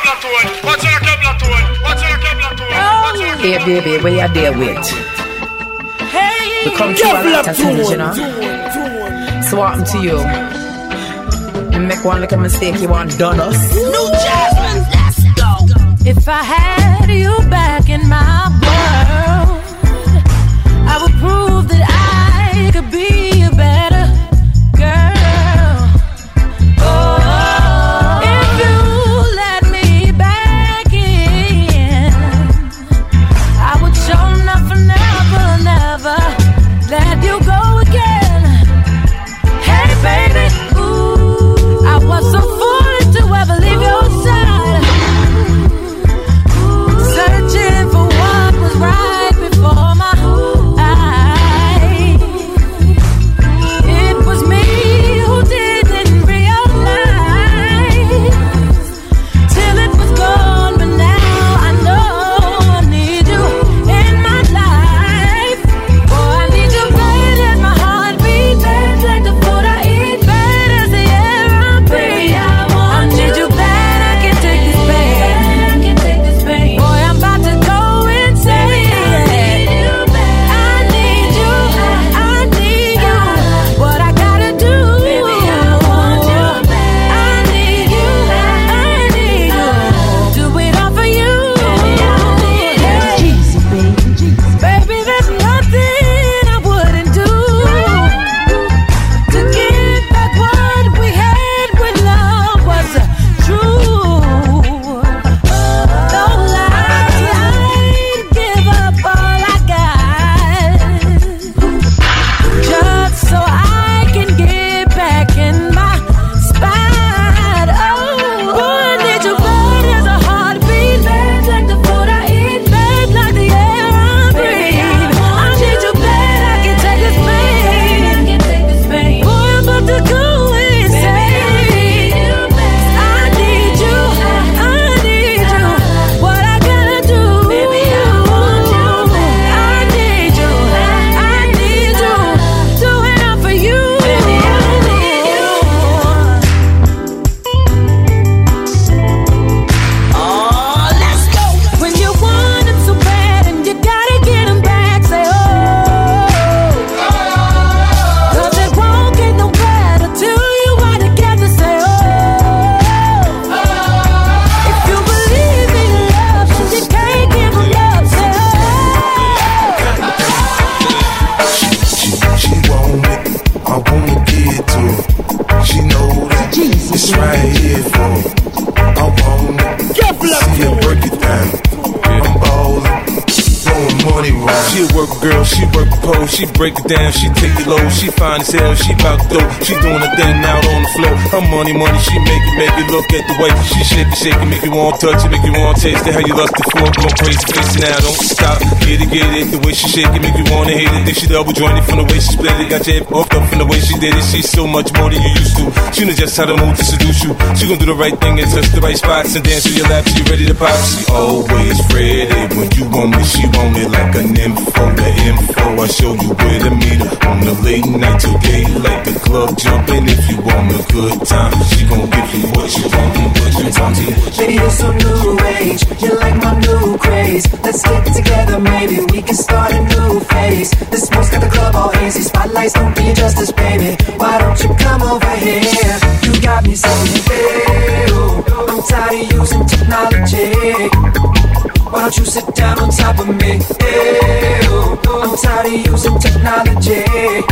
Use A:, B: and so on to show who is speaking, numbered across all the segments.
A: Hey baby, where you there with?
B: Hey,
A: we come to a lot of things, you know. So what happened to you? You make one little mistake, you want done us.
B: New Jasmine, let's go. If I had you back in my world, I would prove that I could be a better girl. Oh, if you let me back in, I would show never let you go again. Hey baby, ooh, I was so foolish to ever leave your side, searching for what was right before my eyes. It was me who didn't realize till it was gone, but now I know I need you in my life. Oh, I need you bad as my heart beats, bad like the food I eat, bad as the air I breathe. I need you bad, I can't take this pain. Boy, I'm about to go insane. I need you. What I gotta do? Baby, I want you back. I need you. Do it all for you. Baby, there's nothing I wouldn't do to get back what we had when love was true. No lies, I'd give up all I got just so I can get back in my spot. Oh, boy, I need you bad as a heartbeat, bad like the food I eat, bad like the air I breathe. I need you bad, I can take this pain. Boy, I'm about to go insane. I need you. What I gotta do? Baby, I want you back. I need you. Do it all for you. Baby, I need you. Oh, let's go. When you want him so bad and you gotta get him back, say oh. 'Cause it won't get no better till you are together, say oh. If you believe in love and you can't give him up, say oh.
C: She want it, I wanna give it to her. She know that it's right here for her. I want it, see her work it down. I'm ballin', throwing money round.
D: She a work girl, she work the pole, she break it down, she take it low, she fine as hell, she bout to dope, she doing her thing out on the floor. Her money, she make it, look at the way she shake it, make you want touch it, make you want taste it, how you lust it for, go crazy, face it now, don't stop, get it, the way she shake it, make you wanna hate it, then she double jointed from the way she split it, got your hip off up from the way she did it, she's so much more than you used to, she knows just how to move to seduce you, she gon' do the right thing and touch the right spots, and dance to your lap, she ready to pop, she always ready, when you want me, she want it like an info, the info, I show you where to meet her, on the late night till daylight, the club jumping, if you want a good time, she gon' give you what you want,
E: Baby, you're so new age, you're like my new craze. Let's get together, maybe we can start a new phase. This smoke's got the club all hazy, spotlights don't do you justice, baby. Why don't you come over here? You got me saying, hey, oh, I'm tired of using technology. Why don't you sit down on top of me? Hey, oh, I'm tired of using technology.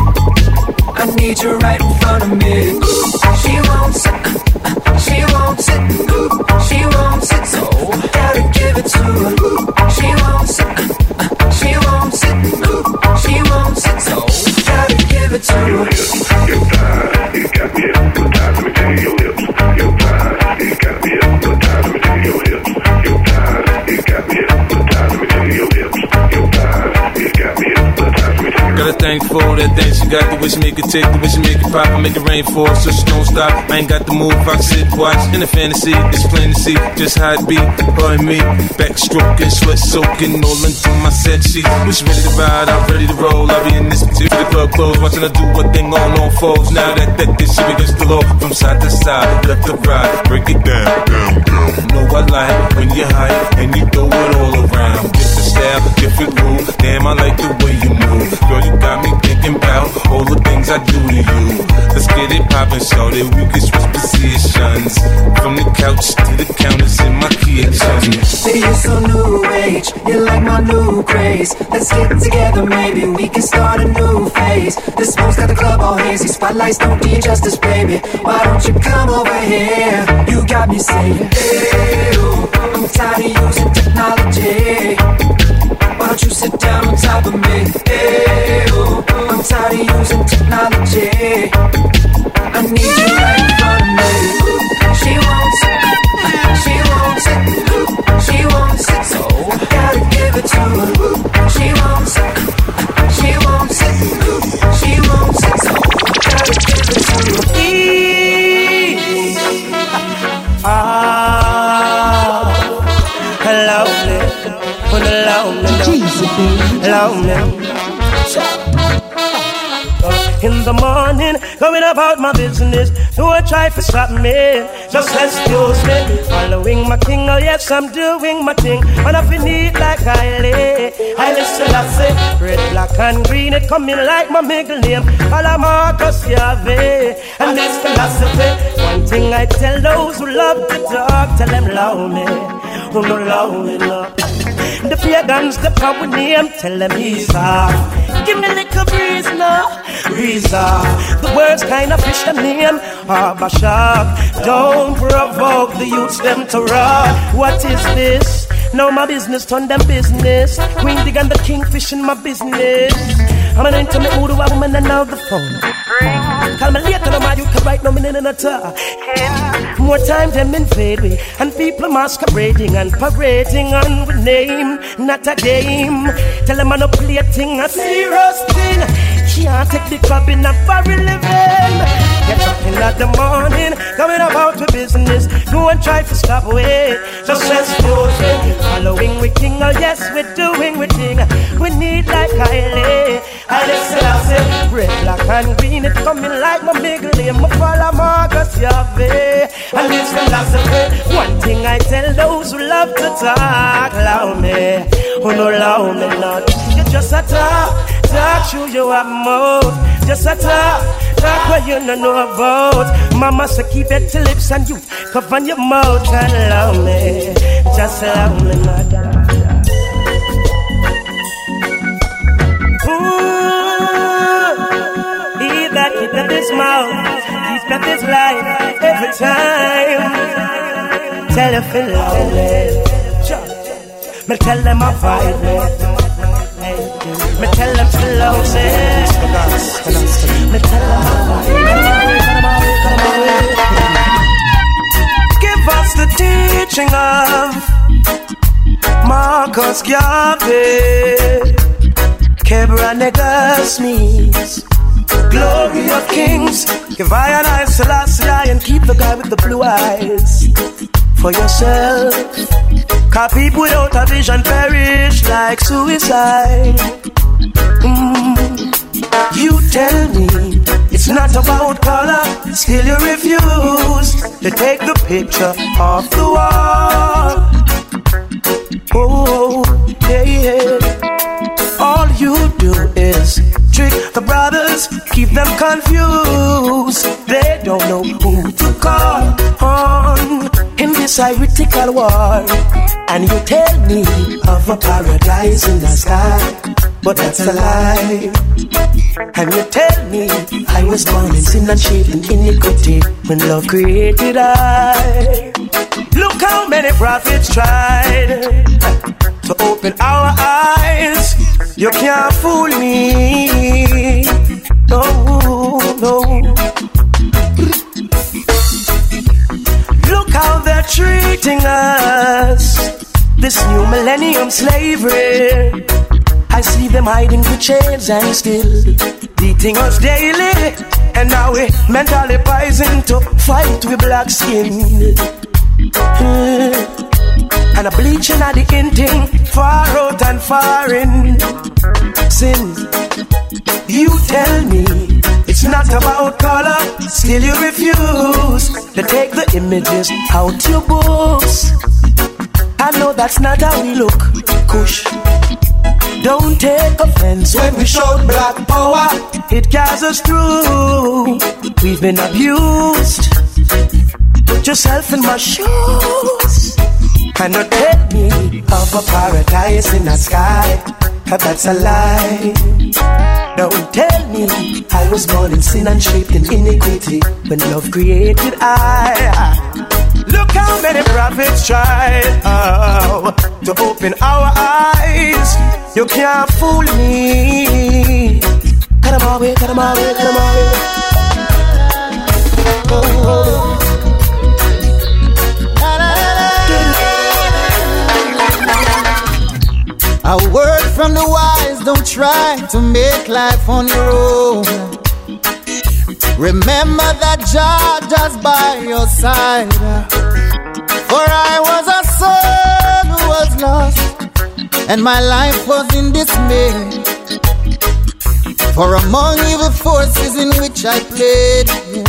E: I need you right in front of me. She won't sit, she won't sit, she won't sit, so gotta give it to her. She won't sit, she won't sit, she won't sit, so gotta give it to her.
F: Your thighs, it got me hypnotized. Let me tell you, your lips. Your thighs, it got me hypnotized. Let me tell you, your hips. Your thighs, it got me hypnotized. Let me tell you, your hips. Your thighs, it got me hypnotized. Let me tell you.
D: Got a thing for that thing she got, the way she make it tick, the way she make it pop, I make it rain for her, so she don't stop. I ain't got the move, I sit, watch, in the fantasy, it's plain to see, just how it be, her and me, backstroking, sweat soaking, all into my set sheet, when she ready to ride, I'm ready to roll, I'll be in this particular club clothes, watching her do a thing on foes, now that this shit against the law, from side to side, left to right, break it down, know I like when you're high and you throw it all around. Different style, different groove. Damn, I like the way you move. Girl, you got me thinking about all the things I do to you. Let's get it poppin', so that we can switch positions. From the couch to the counters in my kitchen.
E: Baby, you're so new age, you're like my new craze. Let's get together, maybe we can start a new phase. This smoke's got the club all hazy, spotlights don't do you justice, baby. Why don't you come over here? You got me saying, hey, oh, I'm tired of using technology. Why don't you sit down on top of me? Hey, oh, I'm tired of using technology. I need you right in front of me. She wants it, she wants it, she wants it, so I gotta give it to her. She wants it, she wants it, she wants it, so I gotta give it to her.
G: Lonely. In the morning, going about my business. Don't try to stop me, just excuse me. Following my king, oh yes, I'm doing my thing. And I feel neat like Haile Selassie. Red, black and green, it coming like my middle name. All I'm Marcus Garvey, and this philosophy. One thing I tell those who love to talk, tell them love me, who no love me, no. The pagans, the power name, tell them he's off. Give me a little breeze now, breeze off. The words kind of fish the name, Harbor Shark. Don't provoke the youths, them to rock. What is this? Now my business turn them business. Queen Dig and the kingfish in my business. I'm an intimate mood of a woman and now the phone. Call me later, no man, you can write no meaning in a talk. More time them in fade way, and people masquerading and parading on with name, not a game. Tell them I'm not play a thing, a serious thing. Can't take the club in a very living. Get up in the morning, going about to business. Go and try to stop away, just excuse me. Following we king, oh yes, we're doing we thing. We need like Haile Selassie. Red, black and green, it coming like my middle name. My father Marcus Garvey, and this philosophy. One thing I tell those who love to talk, love me, who no love me not. You just a talk through your mouth. Just a talk where you don't know about. Mama say keep it to lips and you cover your mouth and love me. Just love me not. Keep at this mouth, keep at this life every time. Tell you feel lonely. Me tell them I vibe me tell them feel lonely. Me tell them I vibe. Give us the teaching of Marcus Garvey, Kebra Negasmis. Glory of kings, give I and I Selassie and keep the guy with the blue eyes for yourself. Cause people without a vision perish like suicide. You tell me it's not about color, still you refuse to take the picture off the wall. Oh, yeah. All you do is trick the brothers, keep them confused. They don't know who to call on in this ironical war. And you tell me of a paradise in the sky, but that's a lie. And you tell me I was born in sin and shaped in iniquity when love created I. Look how many prophets tried to open our eyes. You can't fool me. No, no. Look how they're treating us. This new millennium slavery. I see them hiding the chains and still beating us daily. And now we mentally poisoned to fight with black skin. And a bleaching at the ending, far out and far in. Sin, you tell me it's not about color, still you refuse to take the images out your books. I know that's not how we look. Kush. Don't take offense when we shout black power. It carries us through. We've been abused. Put yourself in my shoes. Cannot take me of a paradise in the sky. That's a lie. Don't tell me I was born in sin and shaped in iniquity when love created I. Look how many prophets tried to open our eyes. You can't fool me. Cut them away, cut them away, cut them away. Oh.
H: A word from the wise, don't try to make life on your own. Remember that Jah is by your side. For I was a son who was lost, and my life was in dismay. For among evil forces in which I played,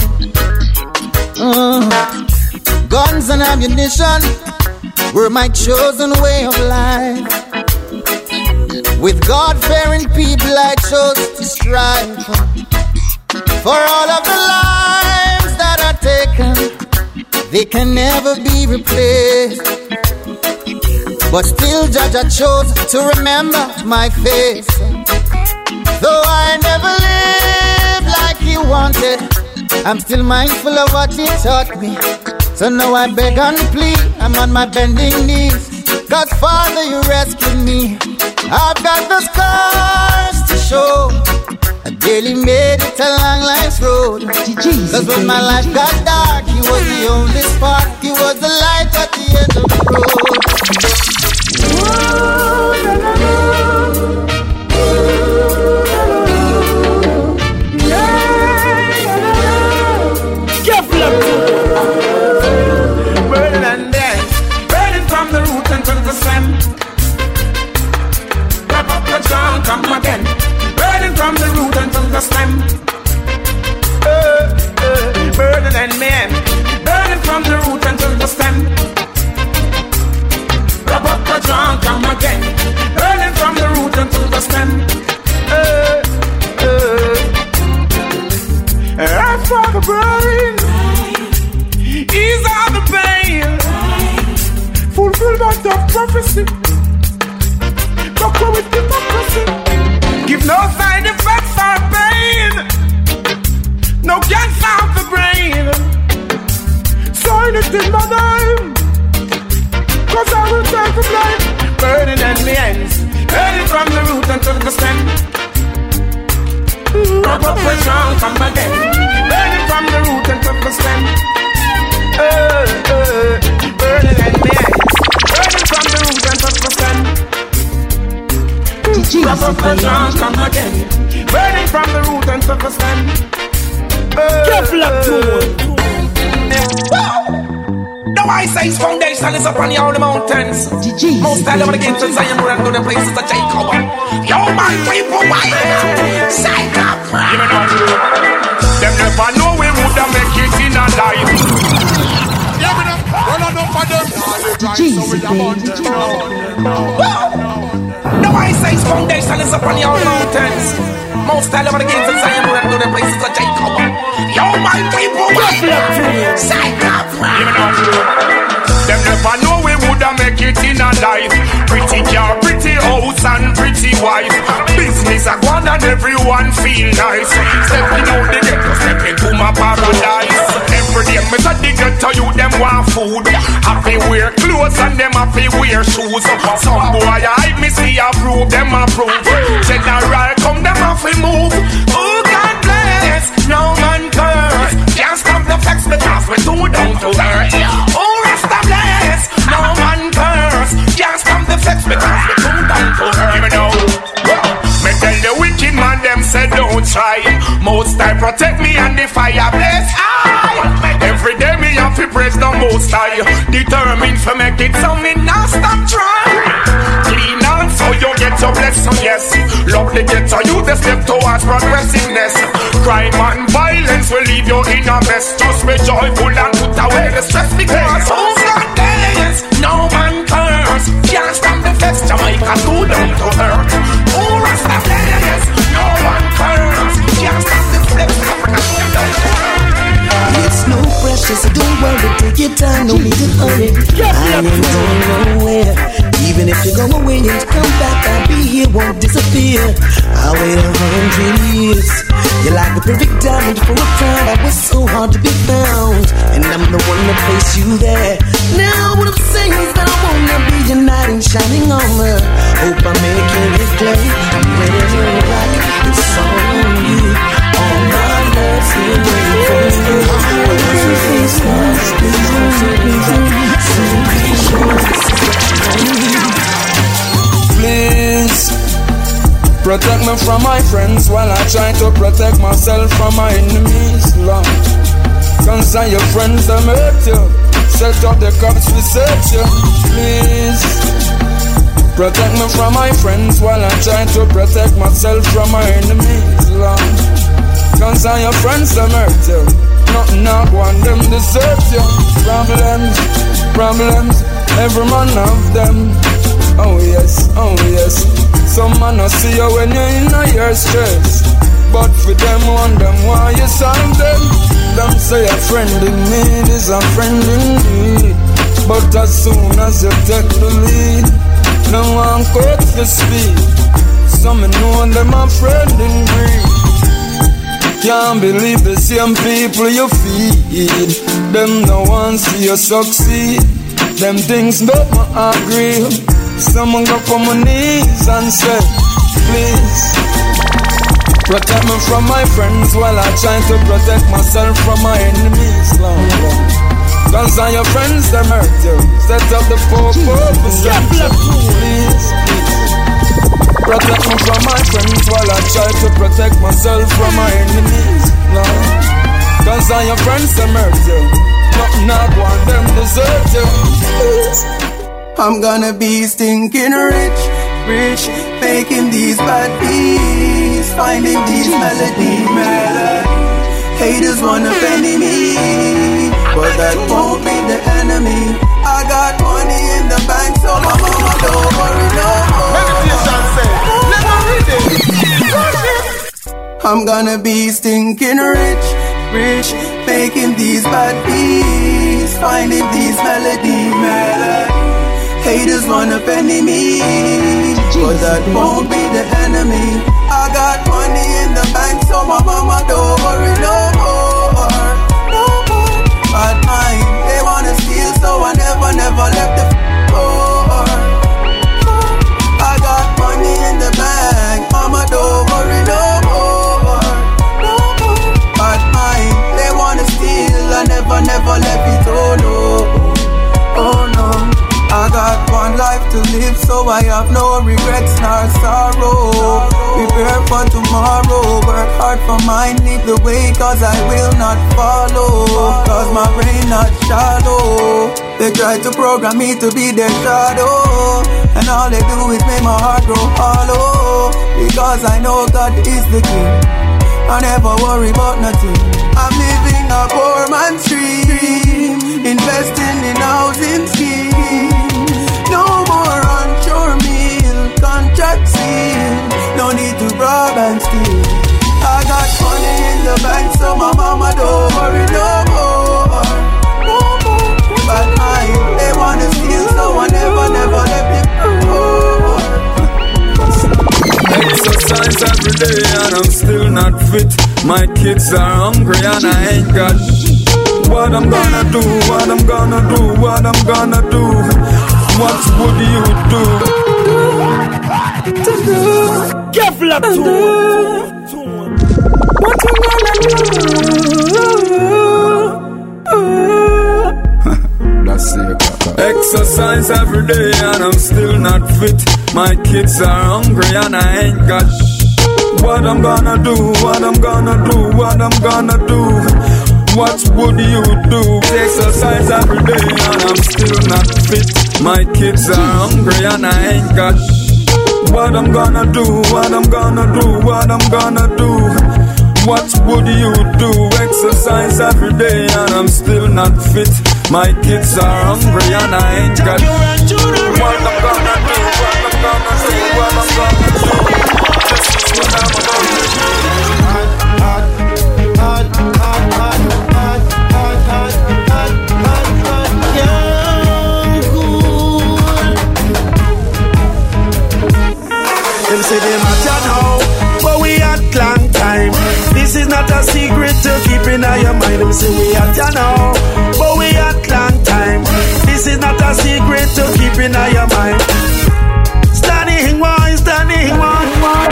H: guns and ammunition were my chosen way of life. With God-fearing people I chose to strive. For all of the lives that are taken, they can never be replaced. But still Jah chose to remember my face. Though I never lived like He wanted, I'm still mindful of what He taught me. So now I beg and plead, I'm on my bending knees. God, Father, you rescued me. I've got the scars to show. I barely made it along life's road. Cause when my life got dark, He was the only spark. He was the light at the end of the road.
I: Burning and dead, burning from the root until the stem. Wrap up your tongue, come again. Burning from the root until the stem. Burning and man, burning from the root until the stem. Wrap up your tongue, come again. Burning from the root until the stem. Earth for the brain, ease all the pain, fulfillment of prophecy. Go with democracy. Give no side effects or pain. No cancer of the brain. Sign it in my name, cause I will take the blame. Burning and the ends, burning from the root until the stem. Rub up the strong, come again. Burning from the root until the stem. Burning and the ends, burning from the root until the stem. Rub up the strong, come again. Burning from the root until the stem. Careful up to the Ice Foundation is up on the holy mountains. Most time I'm against the Zion and to the places of Jacob. Yo, my people, why? Sign up. Them never know we would have make it in a life. Yeah, we don't run enough for them. The Ice Foundation is up on the holy mountains. Most time I'm against the Zion and to the places of Jacob. Yo, my people, why? Sign up. Them never know we woulda make it in a life. Pretty car, pretty house and pretty wife. Business a gone and everyone feel nice. Stepping out the ghetto, step into my paradise. Every day me say the ghetto you them want food. Happy wear clothes and them happy wear shoes. Some boy I me see approve, them approve. General come them happy move. Oh God bless, no man curse. Can't stop the flex because we too down to earth. Oh Rasta bless, no man curse. Can't stop the flex because we too down to earth. Even though me tell the wicked man them say don't try. Most I protect me and the fire bless I. Every day me have to praise the most high. Determined to make it so me not stop trying. Clean out so you get your blessing, yes. Love the ghetto you the step towards progressiveness. Crime and violence will leave you in a mess. Just be joyful and put away the stress because who's got dance? No man curse. Jamaica too down to earth. Oh, Rastafarians, no one cares. Can't stop this place, Africa too down to earth.
E: It's no pressure, so don't worry, take your time, no need to hurry. I ain't going nowhere. Even if you go away and come back, I'll be here, won't disappear. I'll wait 100 years. You're like the perfect diamond for a crowd that was so hard to be found. And I'm the one to place you there. Now what I'm saying is that I wanna be your knight and shining armor. Hope I'm making it clear. I'm ready to rock. It's all on you. All my love's here waiting for you. Once your face starts, please don't take me down. So be sure this is what you need.
J: Please protect me from my friends while I try to protect myself from my enemies, Lord. Concern your friends, them hurt you. Set up the cops to search you. Please protect me from my friends while I try to protect myself from my enemies, Lord. Concern your friends, them hurt you. Nothing I want them desert you. Problems, every man have them. Oh yes, oh yes. Some man no see you when you're in your stress, but for them one them why you solve them. Them say a friend in need is a friend indeed, but as soon as you take the lead, no one cut for speed. Some know them a friend in greed. Can't believe the same people you feed. Them no one see you succeed. Them things make me agree. Someone go for my knees and say, please protect me from my friends while I try to protect myself from my enemies. Cause all your friends them hurt you. Set up the purpose. Please protect me from my friends while I try to protect myself from my enemies. Cause all your friends them hurt you. Not want them desert you.
K: I'm gonna be stinking rich, making these bad beats, finding these melodies. Haters wanna penny me, but that won't be the enemy. I got money in the bank, so my mama don't worry no more. I'm gonna be stinking rich, making these bad beats, finding these melodies. Haters wanna penny me, but that won't be the enemy. I got money in the bank, so my mama don't worry no more. But mine, they wanna steal, so I never left the floor. I got money in the bank, mama don't worry no more. But mine, they wanna steal, I never left it, oh no, oh no. I got one life to live, so I have no regrets nor sorrow. Prepare for tomorrow, work hard for mine, lead the way, cause I will not follow. Cause my brain not shallow. They try to program me to be their shadow, and all they do is make my heart grow hollow. Because I know God is the king, I never worry about nothing. I'm living a poor man's dream, investing in housing scheme. No more onshore meal, contract seal. No need to rob and steal. I got money in the bank, so my mama don't worry no more. But they wanna steal, so I never let it go.
J: Exercise every day and I'm still not fit. My kids are hungry and I ain't got what I'm gonna do, what I'm gonna do, what I'm gonna do. What would you do?
G: Careful up to what you gonna do?
J: That's it. Exercise every day and I'm still not fit. My kids are hungry and I ain't got what I'm gonna do, what I'm gonna do, what I'm gonna do. What would you do? Exercise every day and I'm still not fit. My kids are hungry and I ain't got what I'm gonna do, what I'm gonna do, what I'm gonna do. What would you do? Exercise every day and I'm still not fit. My kids are hungry and I ain't got what I'm gonna do, what I'm gonna do.
L: a secret to keep in your mind. Them say we at ya now, but we at long time. This is not a secret to keep in your mind. Standing one, standing one.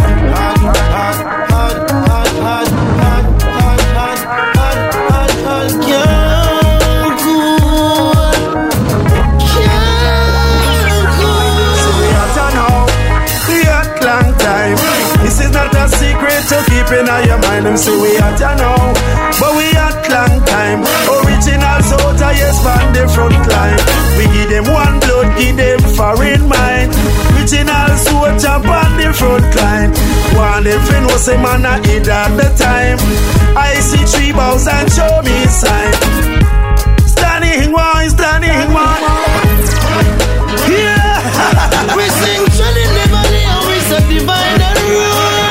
L: This is not a secret to keep in your mind. Them say we at ya now, but we at long time. Original soldier, yes, from the front line. We give them one blood, give them foreign mind. Original soldier on the front line. One if you know say man a hit at the time. I see 3,000 show me sign. Standing one, standing one. Yeah.
M: We sing Johnny never and we say divine and rule.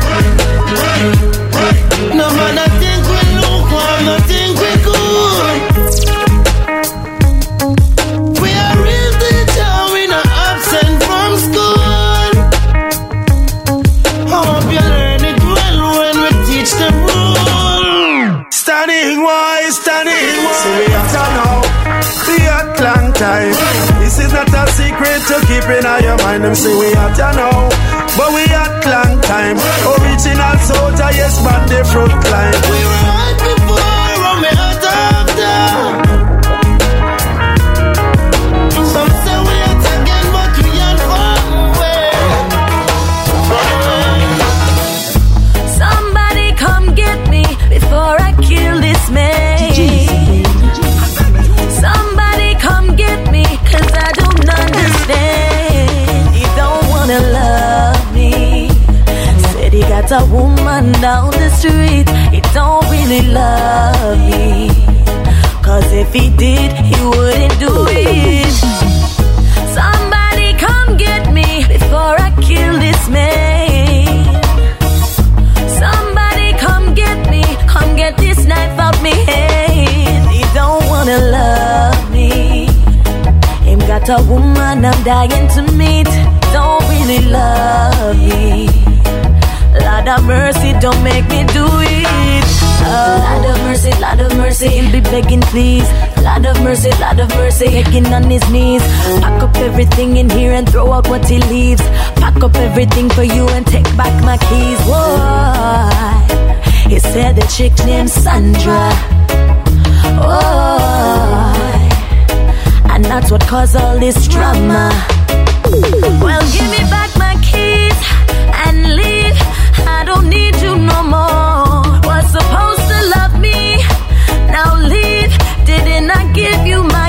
M: No man I think we look one, no think we good. We are real teacher, we not absent from school. Hope you learn it well when we teach them rule.
L: Standing wise, standing wise. So we have to know, we at long time. This is not a secret to keep in your mind. Them say we have to know, but we at long time. Original soldier, yes, man, the front line.
M: We were right before, when we out after. Some say we out again, but we ain't far away.
B: Somebody come get me before I kill this man. Somebody come get me, 'cause I don't understand. He don't wanna love me. Said he got a woman down the street. He don't really love me. 'Cause if he did, he wouldn't do it. Somebody come get me before I kill this man. Somebody come get me, come get this knife out me hand. He don't wanna love me. Him got a woman I'm dying to meet. Don't really love me. Lord of mercy, don't make me do it. Oh. Lord of mercy, he'll be begging please. Lord of mercy, begging on his knees. Pack up everything in here and throw out what he leaves. Pack up everything for you and take back my keys. Whoa. He said the chick named Sandra. Oh. And that's what caused all this drama. Well, give me back my keys and leave. I don't need you no more. Was supposed to love me, now leave. Didn't I give you my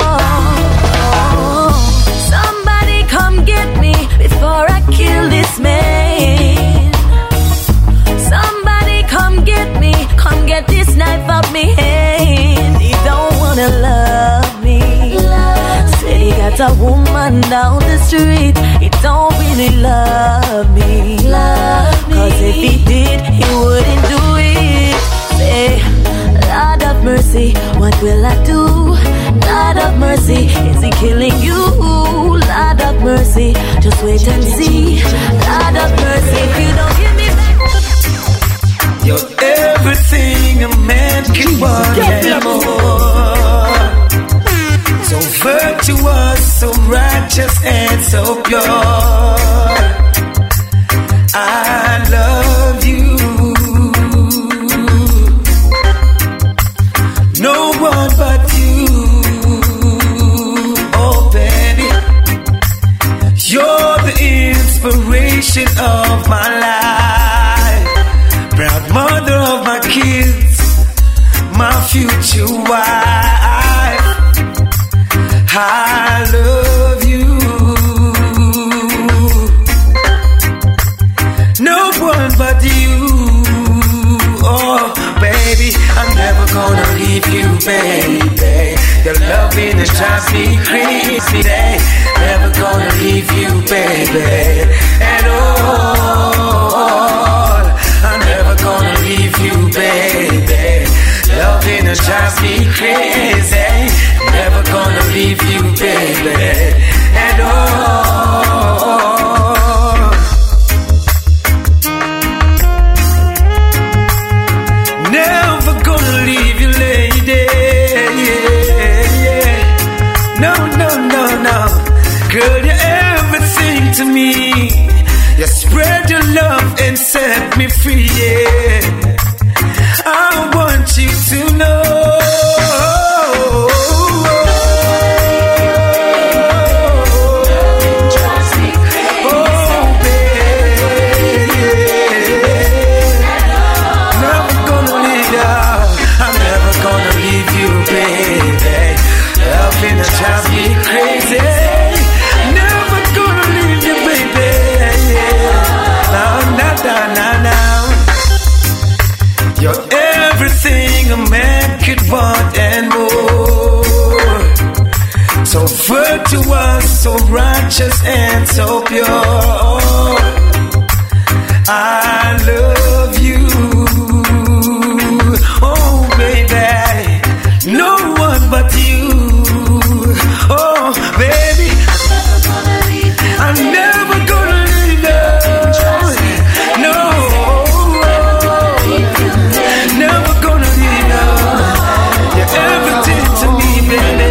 B: all? Somebody come get me before I kill this man. Somebody come get me, come get this knife out me hand. He don't wanna love me. Said he got a woman down the street. He don't really love me. 'Cause if he did, he wouldn't do it. Say, Lord of mercy, what will I do? Lord of mercy, is he killing you? Lord of mercy, just wait and see. Lord of mercy, if you don't give me back.
E: You're everything a man can want and more. So virtuous, so righteous, and so pure. I love you. No one but you. Oh, baby. You're the inspiration of my life. Proud mother of my kids. My future wife. I love you. No one but you. Oh, baby, I'm never gonna leave you, baby. Your loving is drives me crazy. Never gonna leave you, baby. And all, I'm never gonna leave you, baby. Loving is drives me crazy. Never gonna leave you, baby. And all,
K: Girl, you're everything to me. You spread your love and set me free, yeah. I want you to know. Drive me crazy. Never gonna leave you, baby. Now. You're everything a man could want and more. So virtuous, so righteous, and so pure. I love you. Oh, baby. No one but you. Oh, baby, I'm never gonna leave you. No, never gonna leave you. You're everything to me, baby.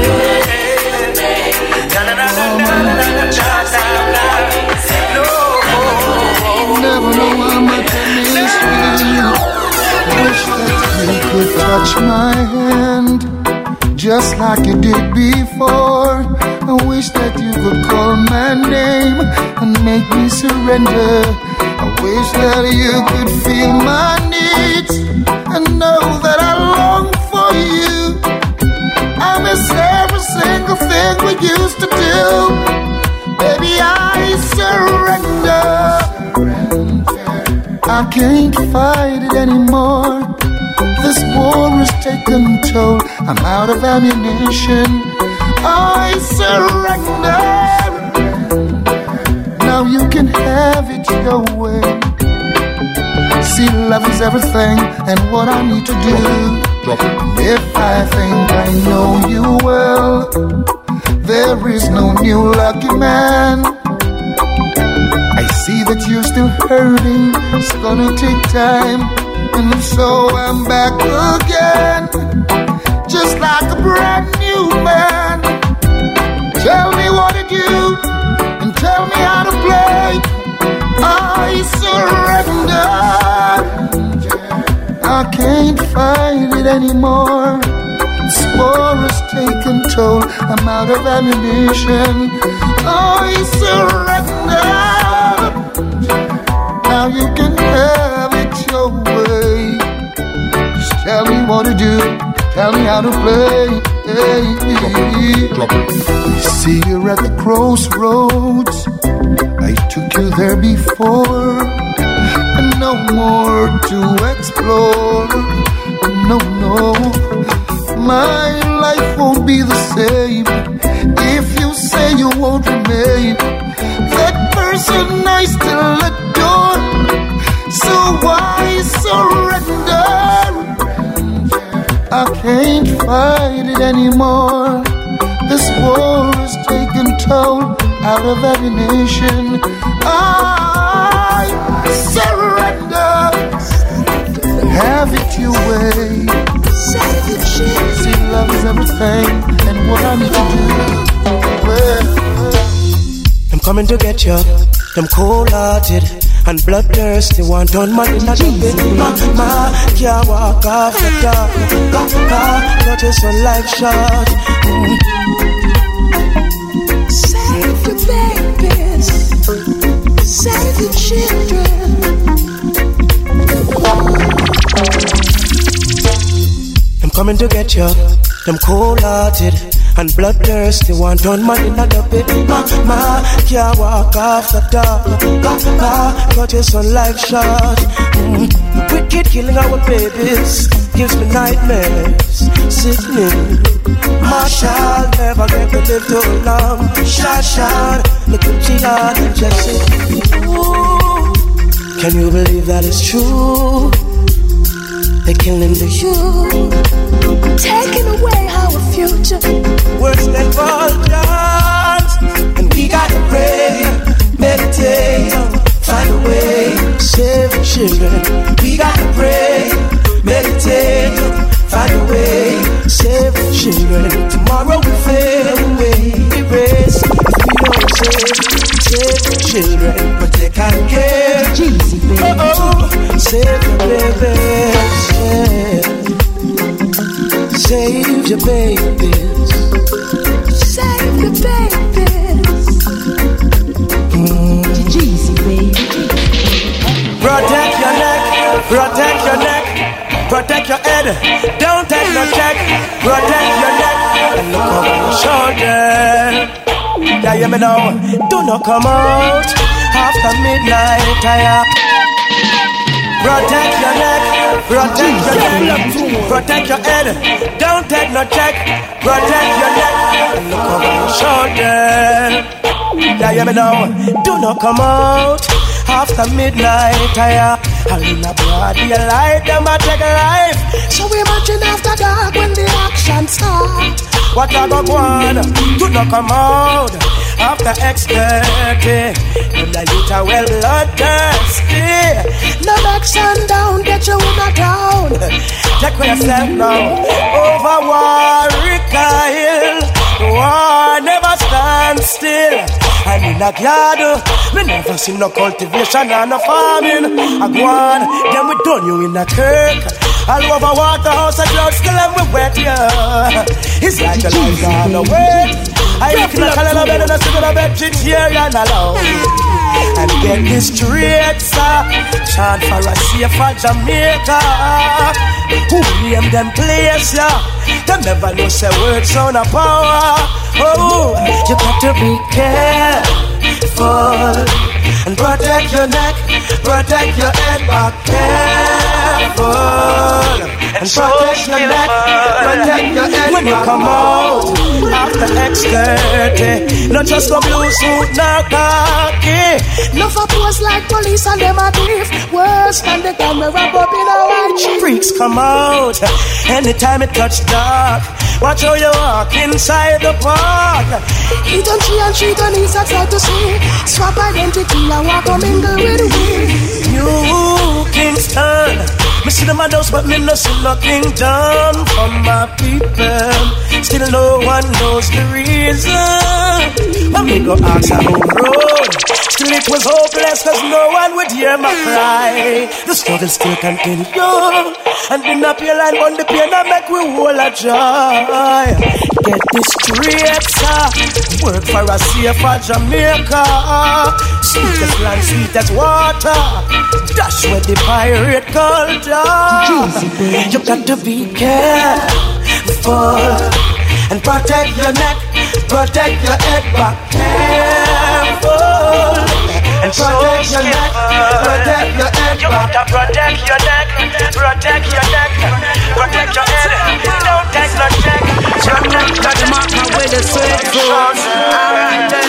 H: Never know how much I miss you. Wish that you could touch my hand just like you did before. I wish that you could call my name and make me surrender. I wish that you could feel my needs and know that I long for you. I miss every single thing we used to do. Baby, I surrender. I can't fight it anymore. This war has taken toll. I'm out of ammunition. I surrender. Now you can have it your way. See, love is everything and what I need to do. If I think I know you well, there is no new lucky man. I see that you're still hurting. It's gonna take time. And so I'm back again, just like a brand new man. Tell me what to do and tell me how to play. I surrender. I can't fight it anymore. This war has taken toll. I'm out of ammunition. I surrender. Now you can have it your way. Just tell me what to do. Tell me how to play. See, you're at the crossroads. I took you there before, and no more to explore. No, my life won't be the same if you say you won't remain that person I still adore. So why surrender? I can't fight it anymore. This war has taken toll out of every nation. I surrender. Have it your way. See, love is everything and what I need to do.
G: I'm coming to get you. Them cold-hearted and bloodthirsty want on my dinner. Mama can't walk off the top. Not just one life shot.
B: Save the babies, save the children.
G: I'm coming to get you. Them cold-hearted and bloodthirsty want on my dinner. Mama can't walk off the top. Not just one life shot. Wicked killing our babies gives me nightmares. Sickening. Marshall never get to live too long. Shot, look at Gian and Jesse. Ooh, can you believe that it's true? They're killing the youth,
B: taking away our future.
G: Worse than vultures. And we gotta pray, meditate, find a way, save the children. We gotta pray, meditate, find a way, save the children. Tomorrow we fade away, we pray. babies. Save the babies.
B: Jeezy, baby.
G: Protect your neck, protect your neck, protect your head. Don't take no check. Protect your neck and look over your shoulder. Yeah, you know, do not come out after midnight. Protect your neck, protect your neck, protect your head. Don't take no check. Protect your neck and look over your shoulder. Yeah, you know, do not come out after midnight. I'll in a broad daylight, them a take a life. So we marching after dark when the action start. What I go on? Do not come out after X30. And the youth are well bloodthirsty. No action down, get you in a town. Check for yourself now. Over Warwick Hill, war never stands still. And in a yard, we never see no cultivation and no farming. I go on, then we done you in a kirk. All over Waterhouse and clouds still and we wet, yeah. It's like a life on the way. I look in a calendar bed and I sit in a bed, here and alone. And get this straight, sir. Chant for a safer Jamaica. Who name them place, yeah? Them never know say words sound of power. Oh, you got to be careful and protect your neck, protect your head back. Careful and protect your neck, protect your head when you come out after X30. Not just a blue suit, no khaki. No for pose like police and them a thief. Worse than the camera up in a white sheet. Freaks come out anytime it touch dark. Watch how you walk inside the park. He don't cheat and cheat on his outside to see. Swap identity and walk a mingle with we. New Kingston. Me see them a dose but me no see no kingdom from my people. Still no one knows the reason. When me go ask a whole road. Still it was hopeless cause no one would hear my cry. The struggle still continue. And the nappy line on the pain and make we whole a joy. Get this straight, sir. Work for a safer Jamaica. Sweet as land, sweet as water. That's where the pirate culture. You got to be careful and protect your neck, protect your head back. Careful and protect your neck, protect your head back. You got to protect your neck, protect your neck, protect your head. Don't take no check. Protect the marker with the sweat clothes. Alright then.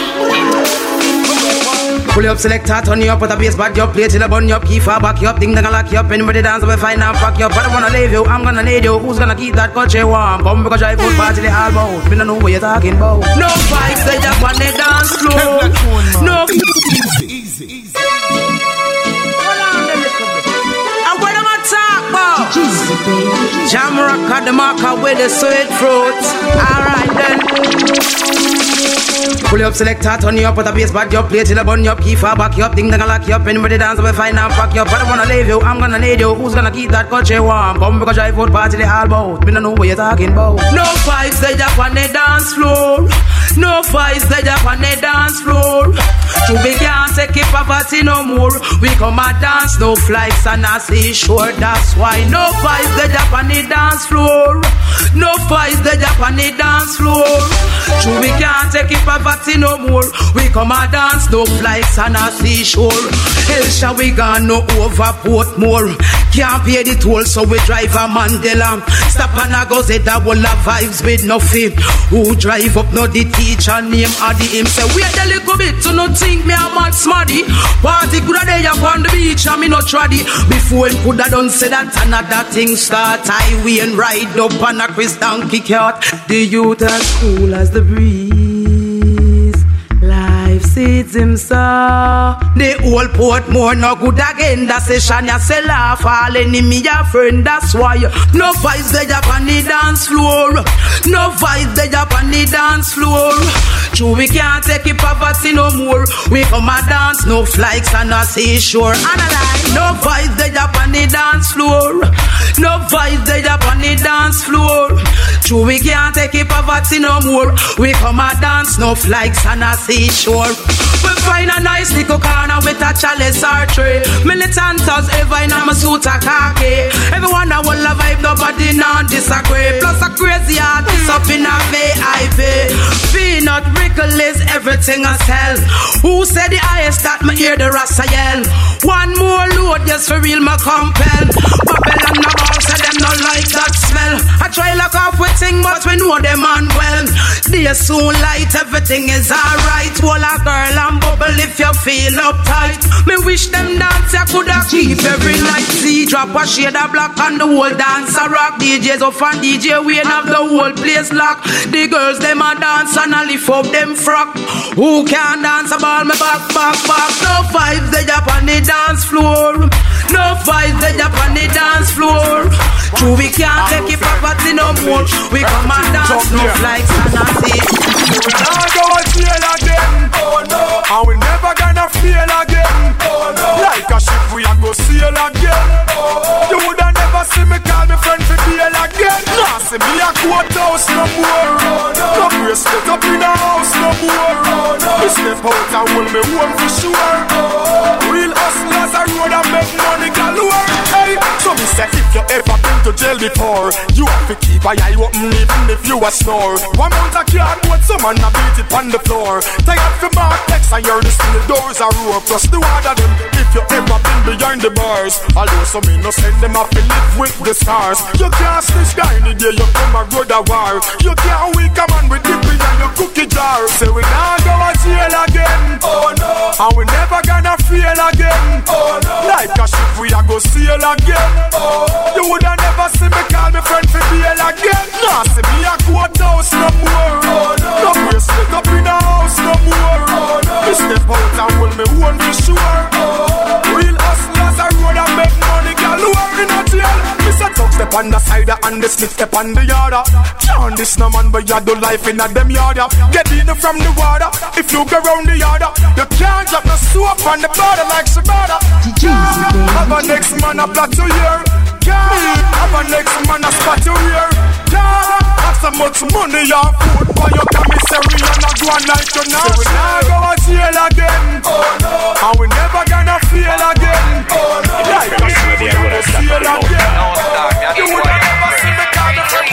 G: Pull you up, selector, turn you up with a bass, back you up, play till I burn you up, keep far back you up, ding dang lock you up, anybody dance, we find and pack you up. I don't wanna leave you, I'm gonna need you. Who's gonna keep that culture warm? Come because I put party the all about. Me don't know what you're talking about. No fights, they just on the dance floor. No. Easy. Hold on a little bit. And what am I talking about? Jam rock at the marker with the sweet fruits. Alright then. Pull you up, selector, turn you up with a bass, back you up, play till I burn you up, keep far back you up, ding dang lock you up, anybody dance, we find and pack you up. I don't wanna leave you, I'm gonna need you. Who's gonna keep that culture warm? Come because I put party the all about. Me don't know what you're talking about. No fights, they just on the dance floor. No fights, they just on the dance floor. We can't take it poverty no more. We come and dance, no flights and a seashore. That's why no fights, they just on the dance floor. No fights, they just on the dance floor. We can't take it poverty no more. We come and dance, no flights and a seashore. Hell shall we gone no overboard more. Can't pay the toll so we drive a Mandela. Stop and a go say that will have vibes with no fee. Who drive up no the teacher name or the him say wait a little bit to no think me a mad smarty. Party coulda day up on the beach and me no traddy. Before him coulda done say that another thing start. Highway and ride up on a Chris donkey cart. The youth as cool as the breeze. Life seeds him saw. The whole Portmore no good again. That session ya sell off all enemy ya friend. That's why no vibes they up on the dance floor. No vibes they up on the dance floor. True we can't take it poverty no more. We come a dance no flights and a seashore. Analyze no vibes they up on the dance floor. No vibes they up on the dance floor.
A: True, we can't take it poverty no more. We come a dance enough like on a seashore. We find a nice little corner with a chalice or tray. Militant as ever in a suit a khaki. Everyone a will vibe, nobody non disagree. Plus a crazy artist up in a VIP. Peanut Rickle is everything I sell. Who said the highest that me hear the Rasta yell? One more load, yes for real me compel. Babylon no ball, say them not like that smell. I try lock off with thing, but we know them on well. They soon light, everything is alright. Hold a girl and bubble if you feel uptight. Me wish them dance you coulda keep every night. See drop a shade of black on the whole dance a rock. DJs off and DJ Wayne have the whole place locked. The girls them a dance and a lift up them frock. Who can dance a ball me back. No vibes they up on the dance floor. No vibes they up on the dance floor. True we can't take it property no more. We come and dance no like sanity.
N: We not go to jail again. Oh no. And we never gonna feel again. Oh no. Like a ship we a go sail again. Oh. You woulda never see me call me friend for bail again. Nah see me a courthouse no more. Oh no. No bracelet up in a house no more. Oh no. Me step out and hold me home for sure. Oh. Real hustlers a road and make money galore. Hey. So me say if you ever been to jail before, you have to keep an eye open even if you a snore. One month a cardboard, some man a beat it on the floor. Tired for mark text and hear the steel doors are roar. Plus the word of them if you ever been behind the bars. Although some innocent them have to live with the stars. You can't snitch guy any day you come a road a war. You can't wake a man with dip in your cookie jar. Say we not go to jail again. Oh no. And we never gonna feel again. Oh no. Like a ship we a go sail again. Oh. You woulda never see me call me friend for bail again. Nah see me a courthouse no more. Oh no. No bracelet up in a house no more. Oh no. Me step out and hold me one for sure. Oh. Real hustlers a road and make money galore in a jail. Me say talk step on the side and the stick step on the yard. Can't this no man but you do life in a them yard. Get in from the water if you go round the yard. You can't drop no soap on the border like Shabada. Have a next man a plot to hear. Have a next man a spot to hear. Have so much money or food for your commissary and not go on like you know. So we not go to jail again. Oh no. And we never gonna feel again. Oh no. Like a shit we gonna feel again. You would never see me call me friend.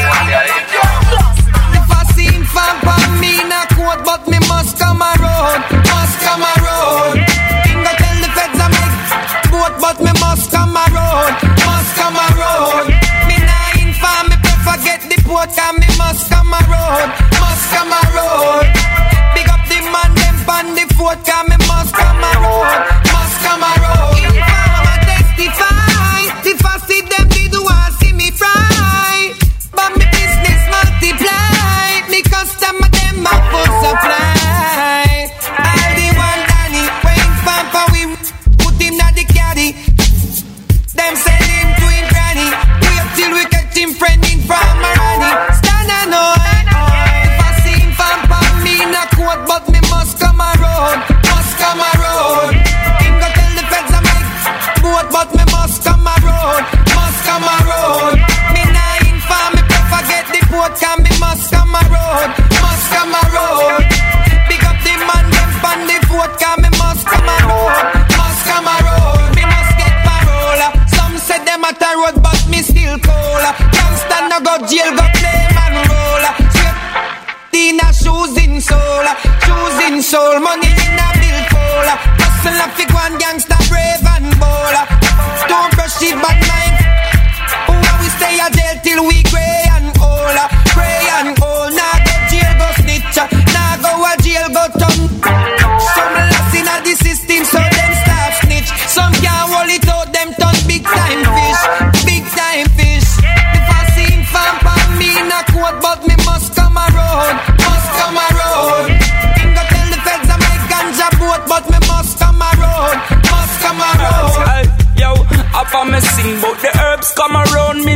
O: If I seen fan from me not quote, but me must come around. Must come around. Finger tell the feds I make quote, but me must come around. Must come around. Me nah inform me prefer get the port and me must come around. Must come around. Big up the man them pan the fort and me must come around. Must come around. Inform and testify. If I see them did want see me fry, but me business multiply. Me customer them a full supply. All the one Danny when Pampa we put him na the caddy. Them send him to him granny. Wait till we get him friend in from Marani. Stand and if I see him Pampa me na quote, but me must come around. Must come around. Him go tell the feds I make boat, but me must come around. Must come around. Me nah inform me prefer get the port, can me must come around. Must come around. Pick up the man them pan the fort, can me must come around. Must come around. Me must get parole. Some say them at a road, but me still cold. Gangsta no go jail, go play man roll. Tina shoes in soul, shoes in soul. Money in a bill full. Hustle a fig one gangsta brave and bold. Don't brush it bad mind. Oh, we stay a jail till we grey and old. Grey and old. Nah go jail, go snitch. Nah go a jail, go turn. Some lost in a the system, so them stop snitch. Some can't hold it out, them turn big time fish. Big time fish. If I seen fan pan me na quote, but me must come around. Must come around. Ain't go tell the feds I make ganja boat, but me must come around. Must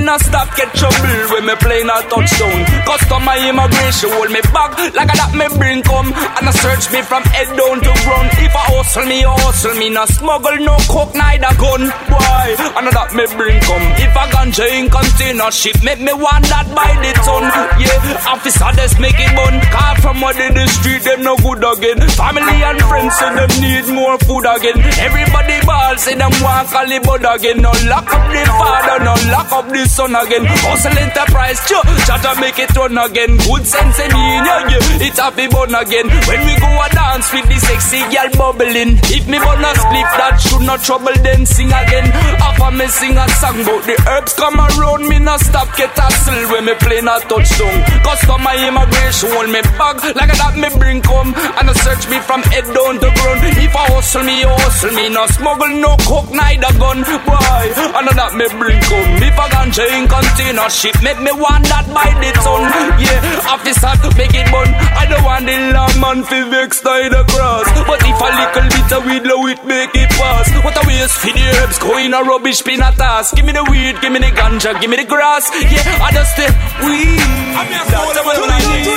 P: not stop get trouble when me playing a touchdown. Customer immigration hold me back like that me bring come and I search me from head down to ground. If I hustle me, not smuggle no coke neither gun. Why? And that me bring come. If I ganja in container ship, make me want that by the ton. Yeah, officer just make it bun. Car from mud in the street, them no good again. Family and friends say them need more food again. Everybody ball say them want Calibud again. No lock up the father, no lock up the son again. Hustle enterprise, chatter make it run again. Good sense in yeah, it happy bun again. When we go a dance with the sexy girl bubbling. If me bun a split, that should not trouble then sing again. After me sing a song about the herbs come around, me not stop get hustle when me play a touchdown. Customer immigration hold me back like that me bring come and search me from head down to ground. If I hustle me, no smuggle no coke neither gun. Why? And that me bring come. If I ganja in container ship, make me want that by the ton. Yeah, officer to make it bun. I don't want the lawman fi vex the cross, but if a little bit of weed low it make it pass. What a waste for the herbs, go in a rubbish bin a task. Give me the weed, give me the ganja, give me the grass. Yeah, I just stay weed. That's what I need.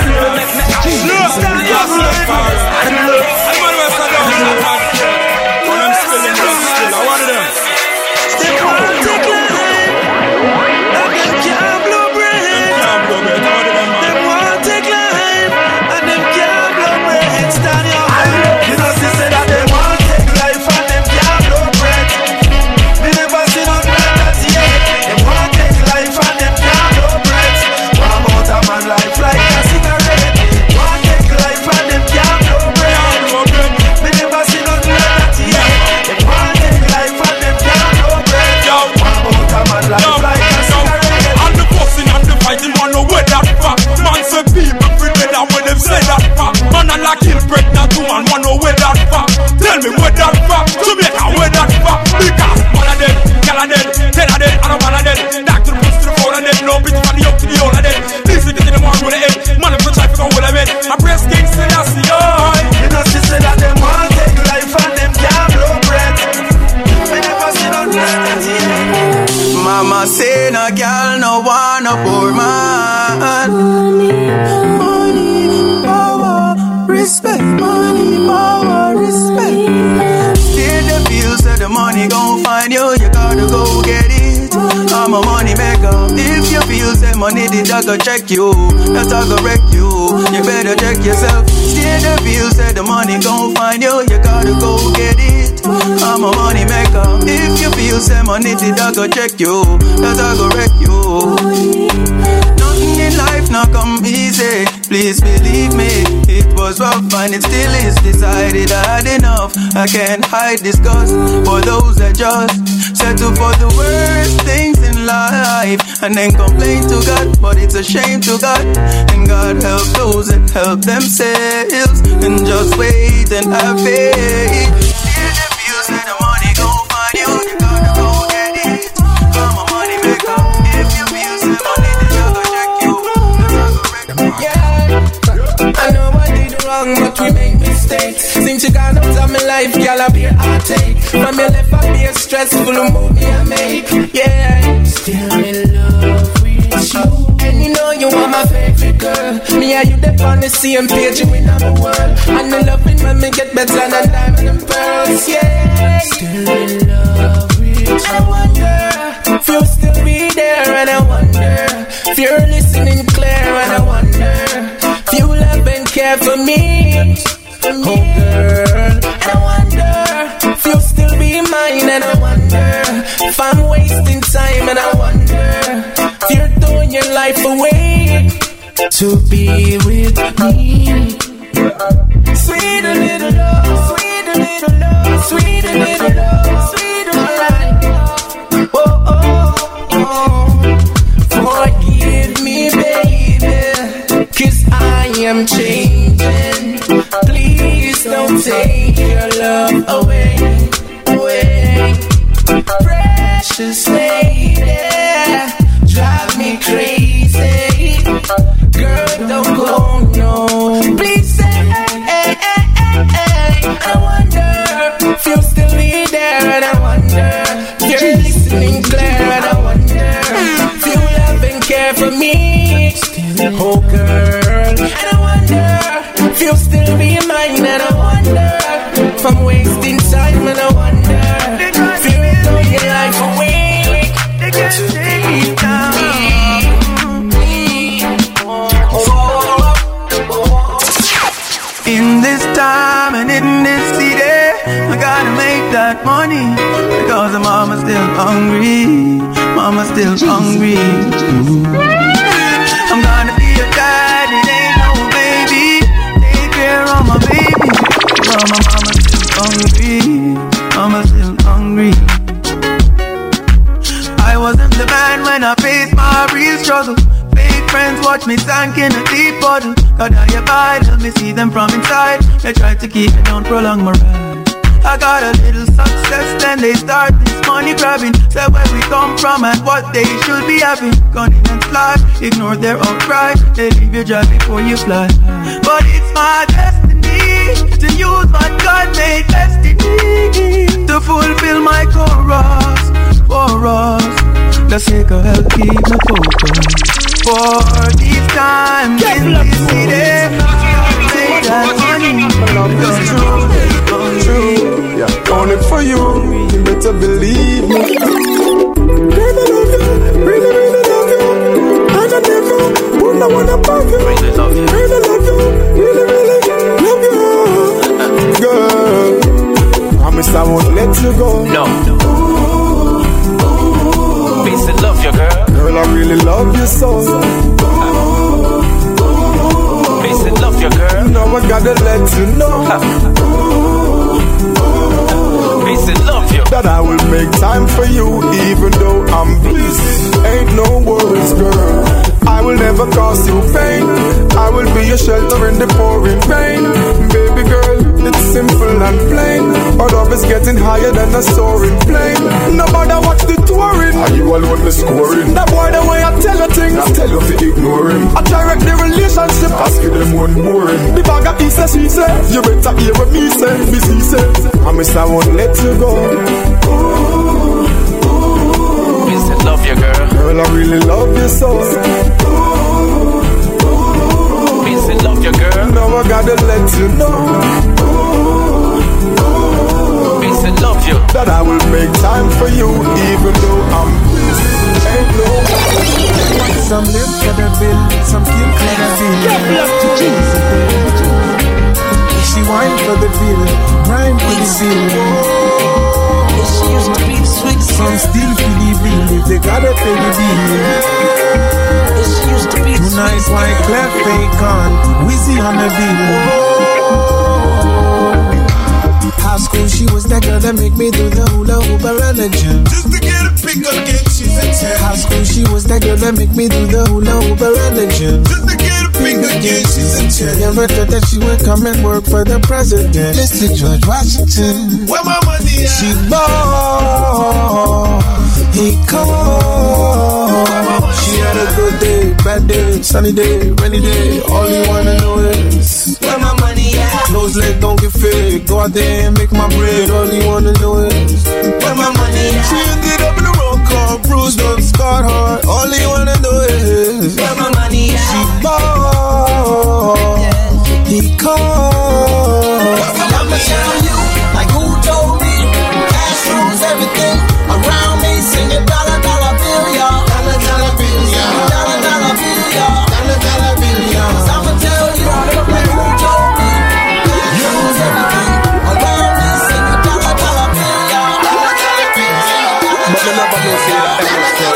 P: I'm spilling drugs still. I wanted them.
M: They want to climb. And them can't blow bread. Them want to climb. And them can't blow bread. Stand your hand. You know, she said that they want to take life and them can't blow bread. Me never see no bread that's yet. They want to take life and them can't blow bread. One more time and life like a cigarette. Want to take life and them can't blow bread. Me never see no bread that's yet. They want to take life and them can't blow bread. One more time and life like a cigarette.
N: And the boxing and the fighting man know where that fuck. Man say people pretend that when them say that fuck. Man and like kill pregnant woman man know where that fuck. Tell me where that fuck. Jamaica where that fuck. Because man are dead, girl are dead, ten are dead, and a man are dead. Doctor push to the phone and dead, no bitch from the up to the old are dead. This is getting them on with the head. Man if you try to go with them head. My breast king say that's the eye.
M: You know she said that them want take life and them can't blow bread. Me never see no bread. Mama say no girl no want no poor man. Money, power, respect. Money, power, respect. Steer the field, say the money gon' find you. You gotta go get it. I'm a money maker. If you feel say money did I go check you, that I go wreck you. You better check yourself. Steer the field, say the money gon' find you. You gotta go get it. I'm a money maker. If you feel say money did I go check you, that I go wreck you. Nothing in life not come easy. Please believe me, it was rough and it still is. Decided I had enough. I can't hide disgust for those that just settle for the worst things in life and then complain to God, but it's a shame to God. And God help those that help themselves and just wait and have faith. Steer the fields and the money gon' find you. You gotta go get it. I'm a money maker. If you feel some money, then I go check you.
Q: I know I did wrong, but we make mistakes. Since you gone out of my life, girl, I be a heartache. From your left, I be a stressful move me I make. Yeah, still in love with you. And you know you are my favorite girl. Me and you dip on the same page, you in our world. And the loving when me get better than diamond and pearls. Yeah, still in love with you. I wonder if you'll still be there, and I wonder if you're listening clear, and I wonder if you love and care for me. Oh girl, and I wonder if you'll still be mine, and I wonder if I'm wasting time, and I wonder if you're throwing your life away to be with me. Sweet a little love, sweet a little love, sweet a little love, sweet a little love. Oh, oh, oh. Forgive me, baby, 'cause I am changing. Please don't take your love away, away. Precious lady, drive me crazy. Girl, don't go, no. Please say, hey, hey, hey, hey. I wonder if you'll still be there, and I wonder if you're listening clear, and I wonder me. Oh girl, and I wonder if you still be mine. And I wonder if I'm wasting time. And I wonder if you will throw your life away. They can't take it down.
M: In this time and in this city, I gotta make that money because the mama's still hungry. Mama's still hungry. I'm gonna be a dad, it ain't no baby. Take care of my baby because my mama's still hungry. Mama's still hungry. I wasn't the man when I faced my real struggle. Fake friends watch me sink in a deep puddle. God, I abide, let me see them from inside. They try to keep me down, prolong my ride. I got a little success, then they start this money grabbing. Say where we come from and what they should be having. Gunning and fly, ignore their outcry. They leave you dry before you fly. But it's my destiny to use what God made destiny to fulfill my chorus for us. The sake of help keep me focused. For this time in this city, make that money.
J: Yeah, done it for you. You better believe me. Really love you, really, really love you. I don't ever put no one above you. Really love you, really love you, really, really love you, girl. Promise I won't let you go. No. Face it, love you, girl. Girl, I really love you so. Face it, love you, girl. Now I gotta let you know. Face it, love you. That I will make time for you, even though I'm busy. Ain't no worries, girl. I will never cause you pain. I will be your shelter in the pouring rain. Baby girl, it's simple and plain. Our love is getting higher than a soaring plane. Nobody watch the touring. Are you alone the scoring? That boy the way I tell you things, I tell you to ignore him. I direct the relationship, ask you them one more. The bag of he says, she says, you better hear what me say. Busy says, promise I won't let you go. Miss I love you, girl. Girl, I really love you so. Miss I love you, girl. Now I gotta let you know. Miss I love you. That I will make time for you, even though I'm busy. Ain't no. Some live for the bill, some kill for the bill. She whine for the bill, rhyme for the bill. She used to be sweet. Some still feel the bill if they gotta pay the bill. She used to be too nice like Clef Bacon, Wizzy on the bill. High school, she was that girl that make me do the hula hoop around the gym. Just to get a pick up game, she's a 10. High school, she was that girl that make me do the hula hoop around the gym. Just to get a pick up game, she's a 10. Never thought that she would come and work for the president, Mr. George Washington. Where my money at? She bought, he called. She had a good day, bad day, sunny day, rainy day. All you wanna know is where my money at? Close leg, don't get fake. Go out there and make my bread. All you wanna know is where my money at? She ended up in the wrong car, bruised up, scarred hard. All you wanna know is where my money at? She bought, he called. I'ma tell you, like who told me? Cash rules everything around me. Sing it, dollar, dollar bill, y'all. Dollar, dollar bill, y'all. Dollar, dollar bill, y'all. Dollar, dollar bill, y'all. I'ma tell you, like who told me? Cash rules everything around me. Sing it, dollar, dollar bill, y'all. Dollar, dollar bill, y'all. But me never know say that ever still.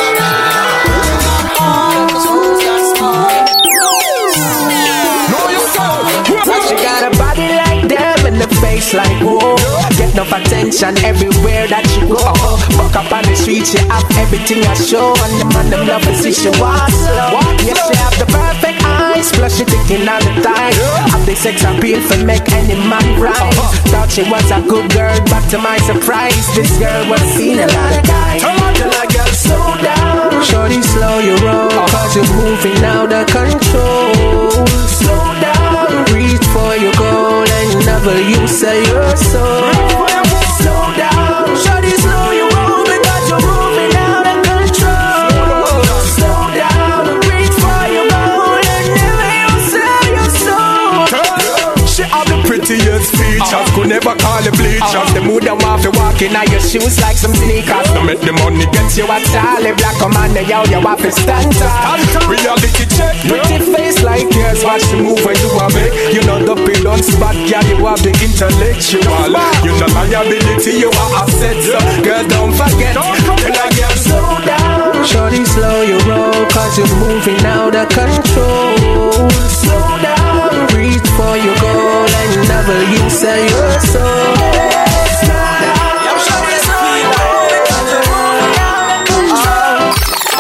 Q: She got a body like them and the face like whoa. Get enough attention everywhere that she go. Fuck up on the street, she have everything I show. And the man them love to see she walk slow. Yes, she have the perfect eyes, plus she thinking all the time. Have the sex appeal for make any man rise. Thought she was a good girl, but to my surprise, this girl was seen a lot of guys. Tell a girl slow down, shorty slow your roll, cause you're moving out of control. Slow down, reach for your goal and never you say your soul. Slow down, shorty slow your roll because you're moving out of control. Slow down, reach
N: these features could never call the bleachers. The mood and want to walk in your shoes like some sneakers. No make the money get you at all. The black commander, yo, you have to stand up. Reality check. Pretty face like yours, watch the move when you are big. You know the pill on spot, girl, you have the intellectual. You know liability, you are assets. Girl, don't forget. Slow down, shorty, slow your roll, cause you're moving out of control. Slow down, reach for your goal and never you sell your soul. Slow down, shorty, slow your roll, cause you're moving out of control.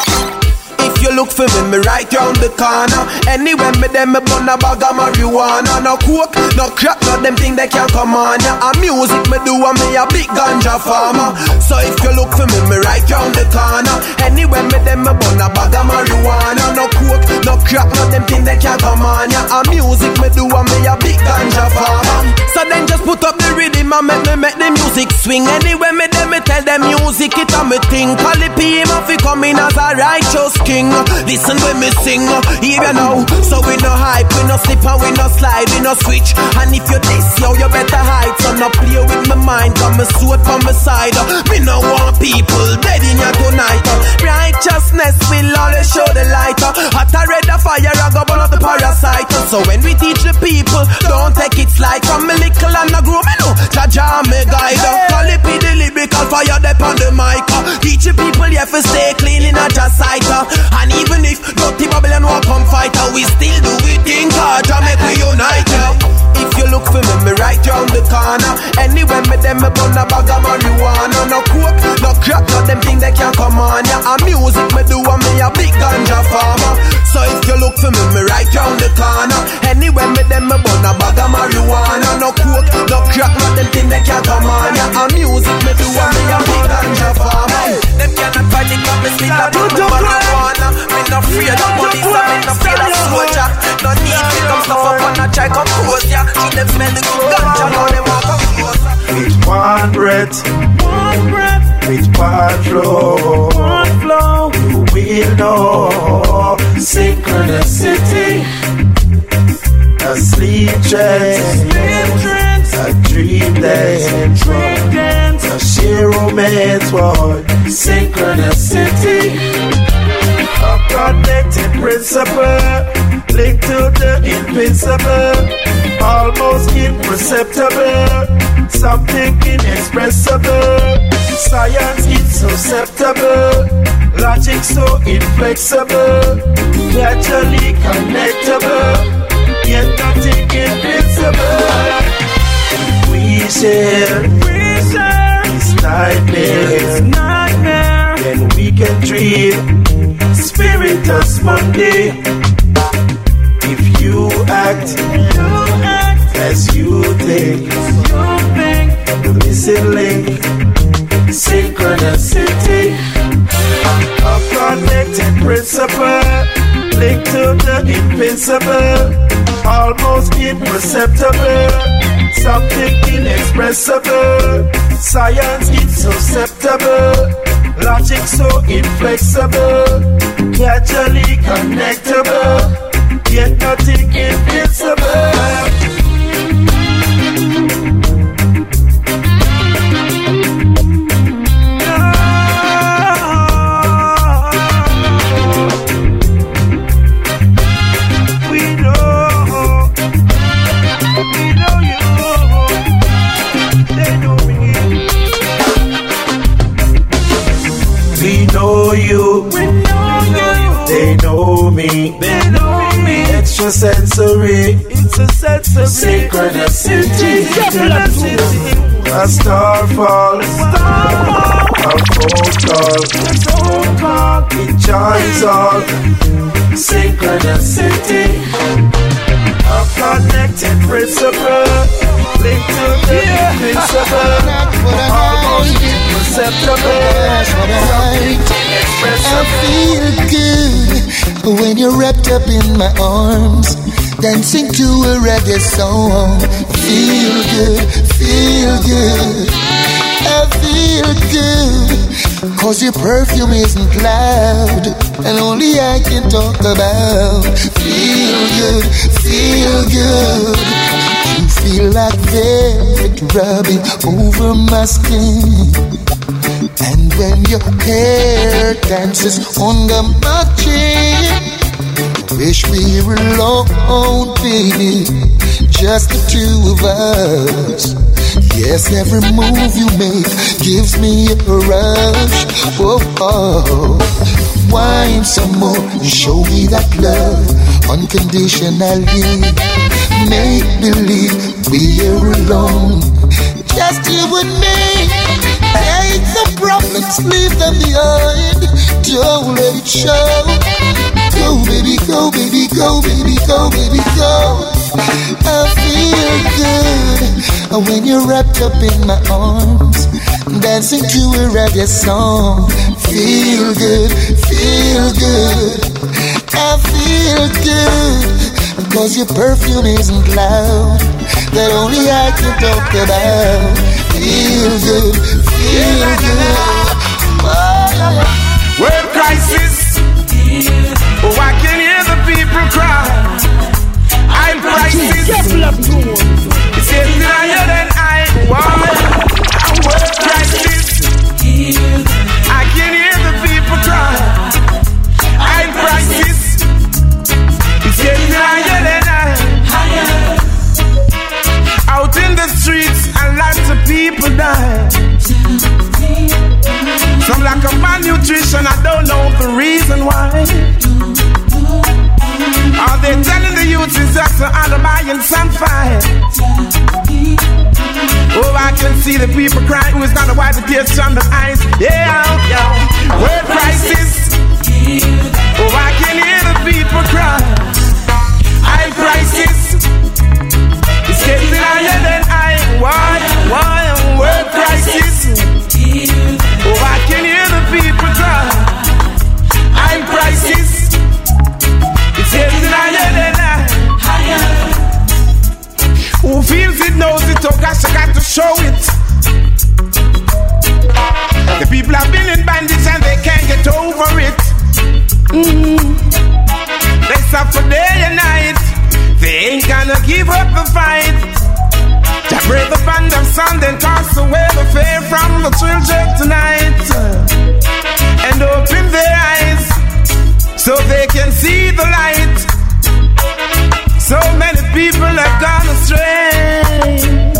Q: If you look for me right round the corner. Anywhere me them me bun a bag of marijuana. No coke, no crack, no them thing they can come on ya. And music me do and me a big ganja farmer. So if you look for me right round the corner. Anywhere me them me bun a bag of marijuana. No coke, no crack, no them thing they can come on ya. And music me do and me a big ganja farmer. So then just put up the rhythm and make the music swing. Anywhere me them me tell them music it a me thing. Call the PM if he come in as a righteous king. Listen when me sing, hear you now. So we no hype, we no slip and we no slide, we no switch. And if you diss, yo, you better hide. So no play with my mind, got me sword from my side. Me no want people dead in here tonight. Righteousness will always show the light. Hot a red fire, I go burn out the parasite. So when we teach the people, don't take it slight. From me little and I grow me no, Jaja me guide. Call it be the lyrical fire, dep on the mic. Teach the people, you have to stay clean in a just sight. And even if dirty Babylon won't come fight, we still do it in God, make we unite. If you look for me right round the corner. Anywhere me them me bun a bag of marijuana. No coke, no crack, no them thing they can come on ya. And music me do and me a big ganja farmer. So if you look for me right round the corner. Anywhere me them me bun a bag of marijuana. No coke, no crack, no them thing they can come on ya. And music me do and me a big ganja farmer. Them cannot fight it, come me still a do marijuana. Me no afraid of police, me no afraid of soldier. No need to come stuff up on a try compose ya. See them smell the good ganja, now them walk up closer.
L: With one breath, with one flow, you will know synchronicity. A sleep trance, a dream dance, a sheer romance, what synchronicity. A connected principle, linked to the invincible. Almost imperceptible, something inexpressible. Science insusceptible, logic so inflexible. Naturally connectable, yet nothing invincible. We share this nightmare, then we can dream spiritus Monday. If you act as you think, the missing link, synchronicity. A connected principle, linked to the invincible, almost imperceptible, something inexpressible. Science insusceptible, logic so inflexible, casually connectable. Yet nothing invincible. We know you. They know me. We know you. They know me. Extrasensory, it's a sensory synchronicity. A star fall, a phone call, it joins all. Synchronicity, a connected principle, linked to the invincible, almost imperceptible.
R: I feel good when you're wrapped up in my arms, dancing to a reggae song. Feel good, I feel good, cause your perfume isn't loud, and only I can talk about. Feel good, you feel like velvet rubbing over my skin. And when your hair dances under my chin, wish we were alone, baby, just the two of us. Yes, every move you make gives me a rush. Oh, oh. Wine some more and show me that love unconditionally. Make believe we're alone, just you and me. Take the problems, leave them behind. Don't let it show. Go, baby, go, baby, go, baby, go, baby, go. I feel good when you're wrapped up in my arms, dancing to a reggae song. Feel good, feel good. I feel good, cause your perfume isn't loud, that only I can talk about. Feel good, feel good. Oh,
N: world crisis. Oh, I can hear the people cry. I'm crisis. It's getting higher than I want. World crisis. I can hear the people cry. I'm crisis. It's getting higher than I. Out in the streets, a lot of people die. Some lack of malnutrition, I don't know the reason why. Are they telling the youth it's just an alibi and some fight? Oh, I can see the people crying who is gonna wipe the tears from their eyes. Yeah, yeah. World crisis. Oh, I can hear the people cry. I'm crisis. It's getting higher than I want. World crisis. Oh, I can hear the people cry. I'm crisis. It's getting higher than I. Who feels it knows it, oh gosh, I got to show it. The people have been in bandage and they can't get over it. They suffer day and night. They ain't gonna give up the fight. To break the band of sun, then toss away the fear from the children tonight. And open their eyes so they can see the light. So many people have gone astray.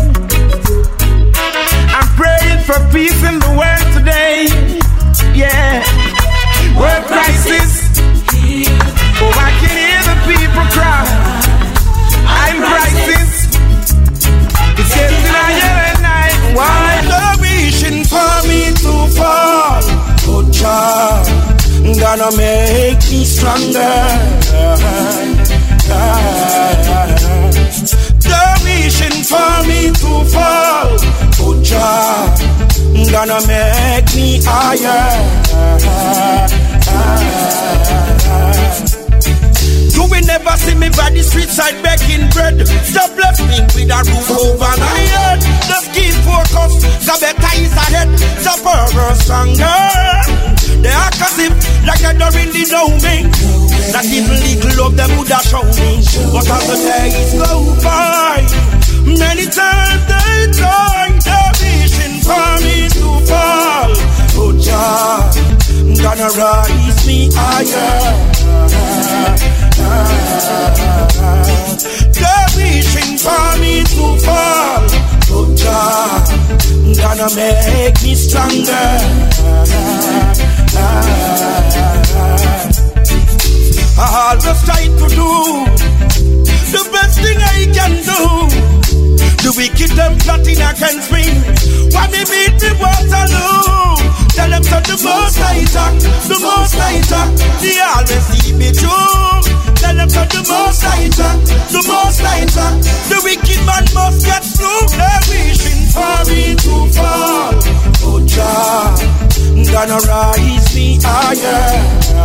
N: I'm praying for peace in the world today. Yeah. World crisis. Oh, I can hear the people cry. I'm crisis. It's getting higher and I. Why?
L: They're wishing for me to fall. Good job, gonna make me stronger. They're wishing for me to fall. Good job, gonna make me higher. You will never see me by the street side begging bread. Stop blessing with a roof over my head. Just keep focused, the better is ahead. The power stronger. They are gossip like they don't really know me. Not even little of them would have shown me. But as the days go by, many times they try. They're wishing for me to fall. Oh Jah, gonna rise me higher. They're wishing for me to fall. Oh Jah, gonna make me stronger. I always try to do the best thing I can do. The wicked them plotting against me. Why me meet me Waterloo? Tell them to the most I talk, the most I talk. They always see me through. Tell them to the most I talk, the most I talk. The wicked man must get through. They're wishing for me to fall. Oh Jah, gonna rise me higher.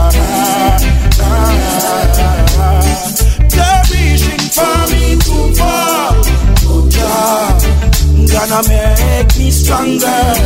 L: They're wishing for me to fall. Oh Jah, gonna make me stronger.